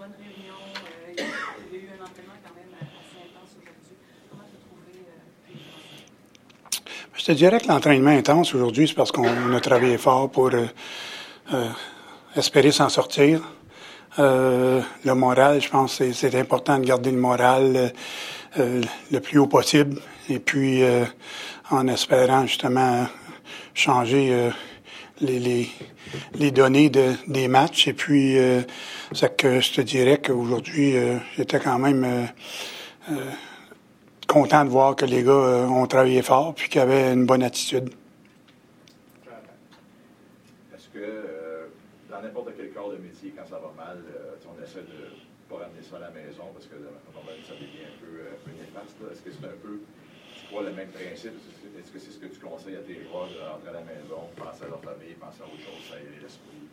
bonne réunion. Il y a eu un entraînement quand même assez intense aujourd'hui. Comment tu as trouvé Je te dirais que l'entraînement intense aujourd'hui, c'est parce qu'on a travaillé fort pour espérer s'en sortir. Le moral, je pense que c'est important de garder le moral le plus haut possible. Et puis, en espérant justement changer les données des matchs. Et puis, c'est que je te dirais qu'aujourd'hui, j'étais quand même content de voir que les gars ont travaillé fort puis qu'ils avaient une bonne attitude. Est-ce que dans n'importe quel corps de métier, quand ça va mal, on essaie de ne pas ramener ça à la maison parce que ça devient un peu néfaste? Est-ce que c'est un peu, tu crois, le même principe? Est-ce que c'est ce que tu conseilles à tes joueurs de rentrer à la maison, penser à leur famille, penser à autre chose, ça aide l'esprit?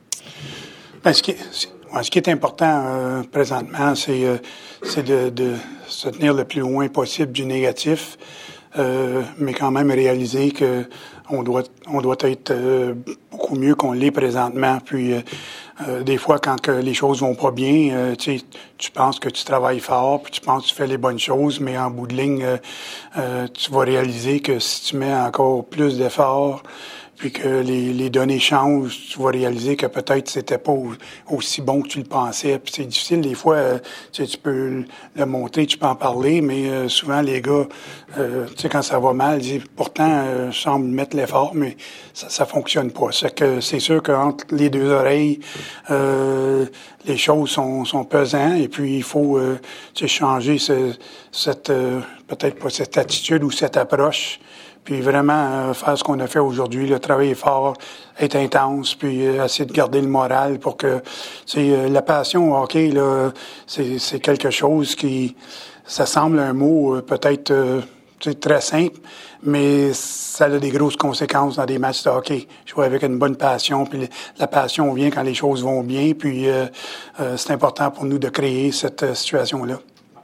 Ce qui est important présentement, c'est de se tenir le plus loin possible du négatif, mais quand même réaliser que on doit être beaucoup mieux qu'on l'est présentement. Puis des fois, quand les choses vont pas bien, tu penses que tu travailles fort, puis tu penses que tu fais les bonnes choses, mais en bout de ligne, tu vas réaliser que si tu mets encore plus d'efforts, puis que les données changent, tu vas réaliser que peut-être c'était pas aussi bon que tu le pensais. Puis c'est difficile, des fois, tu peux le montrer, tu peux en parler, mais souvent les gars, quand ça va mal, ils disent pourtant, je semble mettre l'effort, mais ça fonctionne pas. C'est sûr qu'entre les deux oreilles, les choses sont pesantes, et puis il faut changer peut-être pas cette attitude ou cette approche. Puis vraiment faire ce qu'on a fait aujourd'hui, le travailler fort, être intense, puis essayer de garder le moral pour que, la passion au hockey, là, c'est quelque chose qui, ça semble un mot peut-être très simple, mais ça a des grosses conséquences dans des matchs de hockey. Jouer avec une bonne passion, puis la passion vient quand les choses vont bien, puis c'est important pour nous de créer cette situation-là.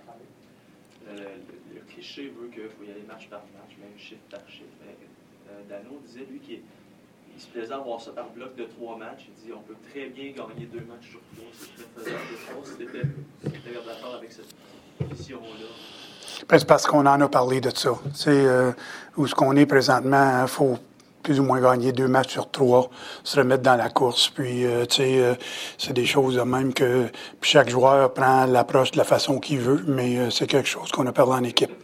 Plaisant de voir ça par bloc de 3 matchs. Il dit on peut très bien gagner 2 matchs sur 3. C'est très faisable de choses. C'était d'accord avec cette vision-là. C'est parce qu'on en a parlé de ça. Où ce qu'on est présentement, il faut plus ou moins gagner 2 matchs sur 3, se remettre dans la course. Puis, c'est des choses de même que chaque joueur prend l'approche de la façon qu'il veut, mais c'est quelque chose qu'on a parlé en équipe.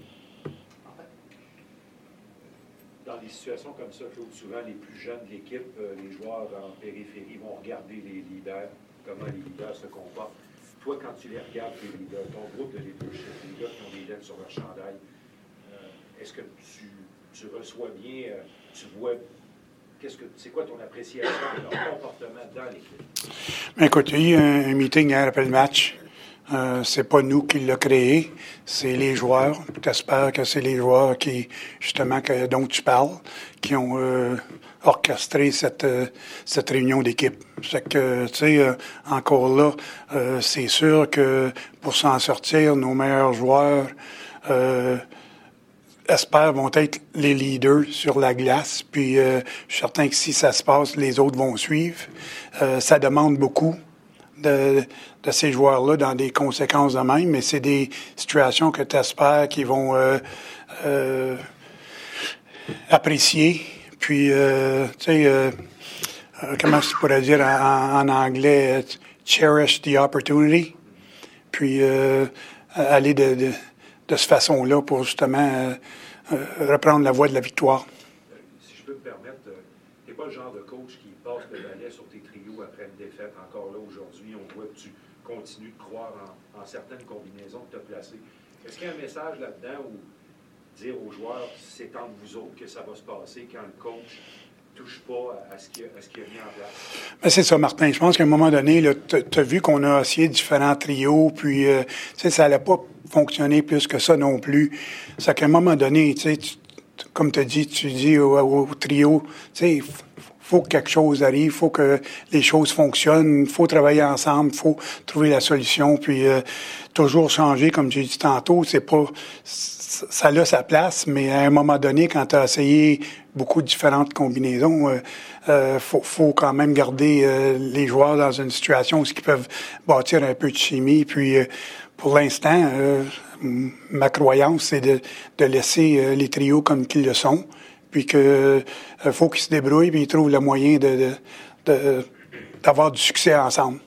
Situations comme ça, Claude, souvent les plus jeunes de l'équipe, les joueurs en périphérie vont regarder les leaders, comment les leaders se comportent. Toi, quand tu les regardes, les leaders, ton groupe de leadership, les gars qui ont des lettres sur leur chandail, est-ce que tu reçois bien, tu vois, c'est quoi ton appréciation de leur comportement dans l'équipe? Écoute, il y a eu un meeting hier après le match. C'est pas nous qui l'a créé, c'est les joueurs. J'espère que c'est les joueurs qui, justement, dont tu parles, qui ont orchestré cette réunion d'équipe. C'est que, encore là, c'est sûr que pour s'en sortir, nos meilleurs joueurs espèrent vont être les leaders sur la glace. Puis, je suis certain que si ça se passe, les autres vont suivre. Ça demande beaucoup de ces joueurs-là dans des conséquences de même, mais c'est des situations que tu espères qu'ils vont apprécier. Puis, comment je pourrais dire en anglais, cherish the opportunity. Puis, aller de cette façon-là pour justement reprendre la voie de la victoire. Si je peux me permettre, tu n'es pas le genre de coach qui passe le balai sur tes trios après une défaite. Encore là, aujourd'hui, on voit que tu continues de croire en certaines combinaisons que tu as placées. Est-ce qu'il y a un message là-dedans où dire aux joueurs, c'est entre vous autres que ça va se passer quand le coach ne touche pas à ce qu'il a mis en place? Ben c'est ça, Martin. Je pense qu'à un moment donné, tu as vu qu'on a essayé différents trios, puis ça n'allait pas fonctionner plus que ça non plus. C'est qu'à un moment donné, comme tu as dit, tu dis au trio, faut que quelque chose arrive, faut que les choses fonctionnent, faut travailler ensemble, faut trouver la solution, puis toujours changer, comme j'ai dit tantôt, c'est pas... Ça a sa place, mais à un moment donné, quand tu as essayé beaucoup de différentes combinaisons, faut quand même garder les joueurs dans une situation où ils peuvent bâtir un peu de chimie. Puis, pour l'instant, ma croyance, c'est de laisser les trios comme qu'ils le sont, puis que faut qu'ils se débrouillent, puis ils trouvent le moyen d'avoir du succès ensemble.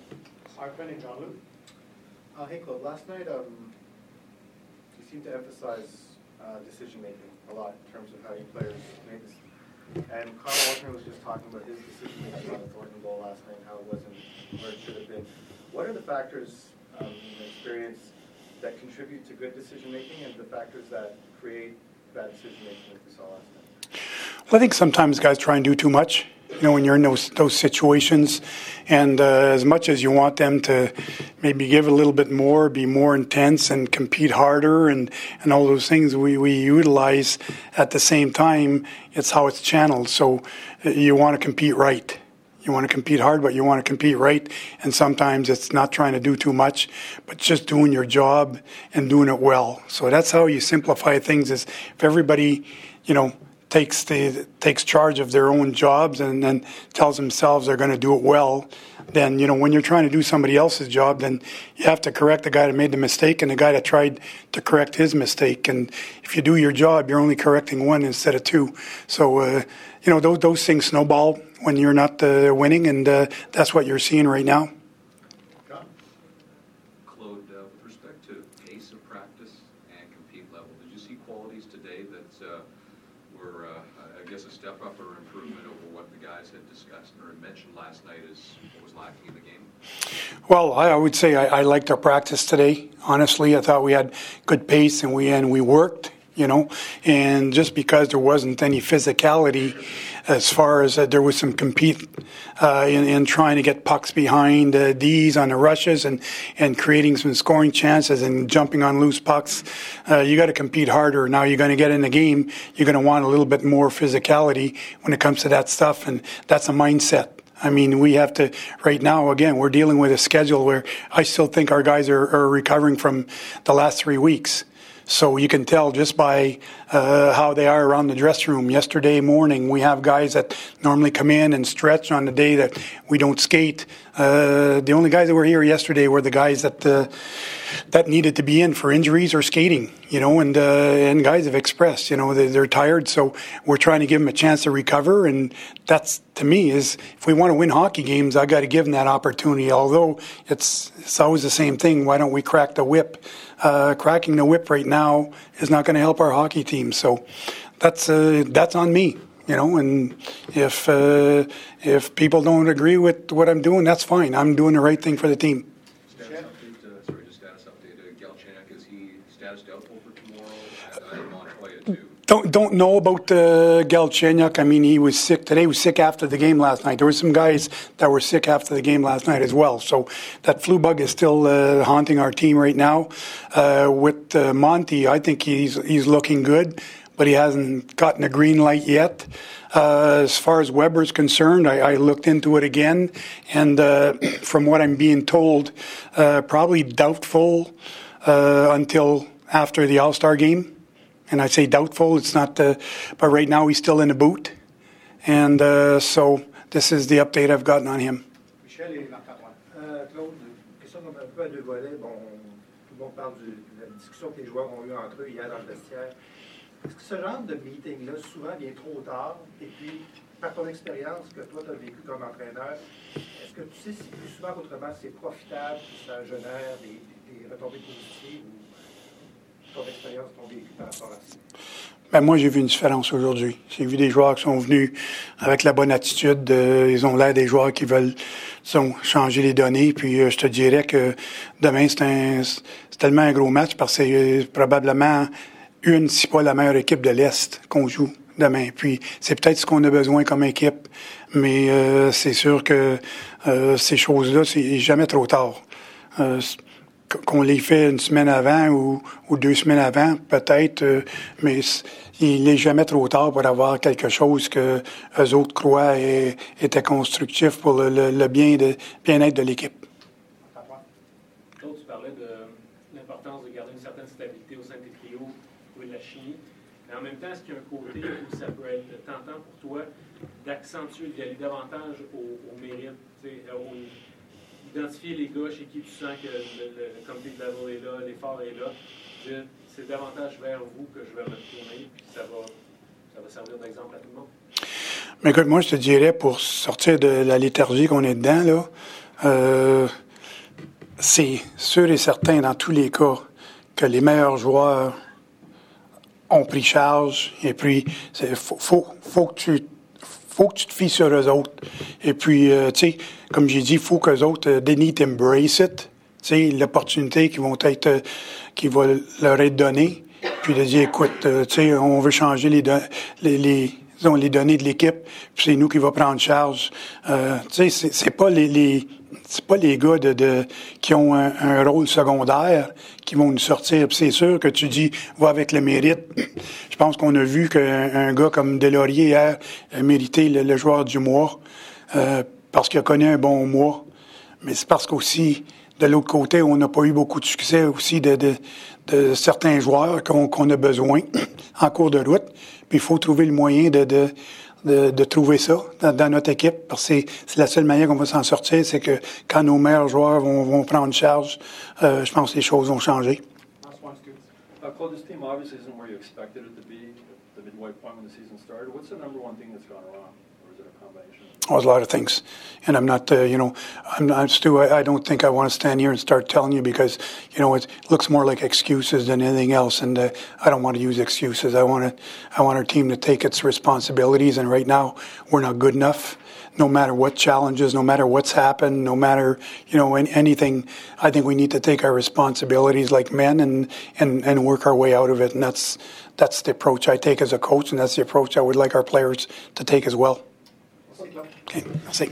Hinkle, last night you seemed to emphasize decision-making a lot in terms of how you players made this. And Carl Waltman was just talking about his decision-making on the Thornton goal last night and how it wasn't where it should have been. What are the factors in your experience that contribute to good decision-making and the factors that create bad decision-making like we saw last night? Well, I think sometimes guys try and do too much. You know, when you're in those situations, and as much as you want them to maybe give a little bit more, be more intense and compete harder and all those things we utilize at the same time, it's how it's channeled. So you want to compete right. You want to compete hard, but you want to compete right. And sometimes it's not trying to do too much, but just doing your job and doing it well. So that's how you simplify things, is if everybody, you know, takes charge of their own jobs and then tells themselves they're going to do it well, then, you know, when you're trying to do somebody else's job, then you have to correct the guy that made the mistake and the guy that tried to correct his mistake. And if you do your job, you're only correcting one instead of two. So, you know, those things snowball when you're not winning, and that's what you're seeing right now. Claude, with respect to pace of practice and compete level, did you see qualities today that were, I guess, a step up or improvement over what the guys had discussed or had mentioned last night as what was lacking in the game? Well, I would say I liked our practice today. Honestly, I thought we had good pace and we worked, you know. And just because there wasn't any physicality, as far as there was some compete in trying to get pucks behind D's on the rushes and creating some scoring chances and jumping on loose pucks, you got to compete harder. Now you're going to get in the game, you're going to want a little bit more physicality when it comes to that stuff, and that's a mindset. I mean, we have to, right now, again, we're dealing with a schedule where I still think our guys are recovering from the last 3 weeks. So you can tell just by how they are around the dressing room. Yesterday morning, we have guys that normally come in and stretch on the day that we don't skate. The only guys that were here yesterday were the guys that needed to be in for injuries or skating, you know, and guys have expressed, you know, they're tired. So we're trying to give them a chance to recover. And that's, to me, is if we want to win hockey games, I got to give them that opportunity. Although it's always the same thing. Why don't we crack the whip? Cracking the whip right now is not going to help our hockey team. So that's on me, you know. And if people don't agree with what I'm doing, that's fine. I'm doing the right thing for the team. Status update. Galchenyuk, is he status doubtful for tomorrow? Montoya too. Don't know about Galchenyuk. I mean, he was sick today. He was sick after the game last night. There were some guys that were sick after the game last night as well. So that flu bug is still haunting our team right now. With Monty, I think he's looking good, but he hasn't gotten a green light yet. As far as Weber's concerned, I looked into it again, and from what I'm being told, probably doubtful until after the All-Star game. And I say doubtful, it's not, but right now he's still in the boot. And so this is the update I've gotten on him. Michel et Marc-Antoine. Claude, question comme un peu à deux volets. Bon, tout le monde parle de la discussion que les joueurs ont eue entre eux hier dans le vestiaire. Est-ce que ce genre de meeting-là souvent vient trop tard? Et puis, par ton expérience que toi, tu as vécu comme entraîneur, est-ce que tu sais si plus souvent qu'autrement c'est profitable, si ça génère des retombées positives ou ton expérience, ton vécu par rapport à ça? Ben moi, j'ai vu une différence aujourd'hui. J'ai vu des joueurs qui sont venus avec la bonne attitude. Ils ont l'air des joueurs qui veulent changer les données. Puis je te dirais que demain, c'est tellement un gros match parce que c'est probablement si pas la meilleure équipe de l'Est qu'on joue demain. Puis c'est peut-être ce qu'on a besoin comme équipe, mais c'est sûr que ces choses-là, c'est jamais trop tard. qu'on les fait une semaine avant ou 2 semaines avant, peut-être, mais il n'est jamais trop tard pour avoir quelque chose que eux autres croient était constructif pour le bien-être de l'équipe. Claude, tu parlais de l'importance de garder une certaine stabilité au sein de tes trios, trouver de la chimie. Mais en même temps, est-ce qu'il y a un côté où ça peut être tentant pour toi d'accentuer, d'aller davantage au mérite, identifier les gars chez qui tu sens que le compete level est là, l'effort est là, c'est davantage vers vous que je vais me tourner, puis ça va servir d'exemple à tout le monde? Mais écoute, moi, je te dirais, pour sortir de la léthargie qu'on est dedans, là, c'est sûr et certain, dans tous les cas, que les meilleurs joueurs ont pris charge, et puis, faut que tu te fies sur eux autres. Et puis, tu sais, comme j'ai dit, il faut qu'eux autres, they need to embrace it. Tu sais, l'opportunité qui va leur être donnée. Puis de dire, écoute, tu sais, on veut changer les données de l'équipe, puis c'est nous qui va prendre charge. Tu sais, c'est pas les gars qui ont un rôle secondaire qui vont nous sortir. Puis c'est sûr que tu dis, va avec le mérite. Je pense qu'on a vu qu'un gars comme Deslauriers hier a mérité le joueur du mois parce qu'il a connu un bon mois. Mais c'est parce qu'aussi, de l'autre côté, on n'a pas eu beaucoup de succès aussi de certains joueurs qu'on a besoin en cours de route. Puis il faut trouver le moyen de trouver ça dans notre équipe, parce que c'est la seule manière qu'on va s'en sortir, c'est que quand nos meilleurs joueurs vont prendre charge, je pense que les choses vont changer. Claude, this team obviously isn't where you expected it to be at the midway point when the season started. What's the number one thing that's gone wrong? Or is it a combination? There's a lot of things. And I'm not, Stu, I don't think I want to stand here and start telling you because, it looks more like excuses than anything else. And I don't want to use excuses. I want our team to take its responsibilities. And right now, we're not good enough. No matter what challenges, no matter what's happened, no matter, anything, I think we need to take our responsibilities like men and work our way out of it. And that's the approach I take as a coach, and that's the approach I would like our players to take as well. Okay, merci.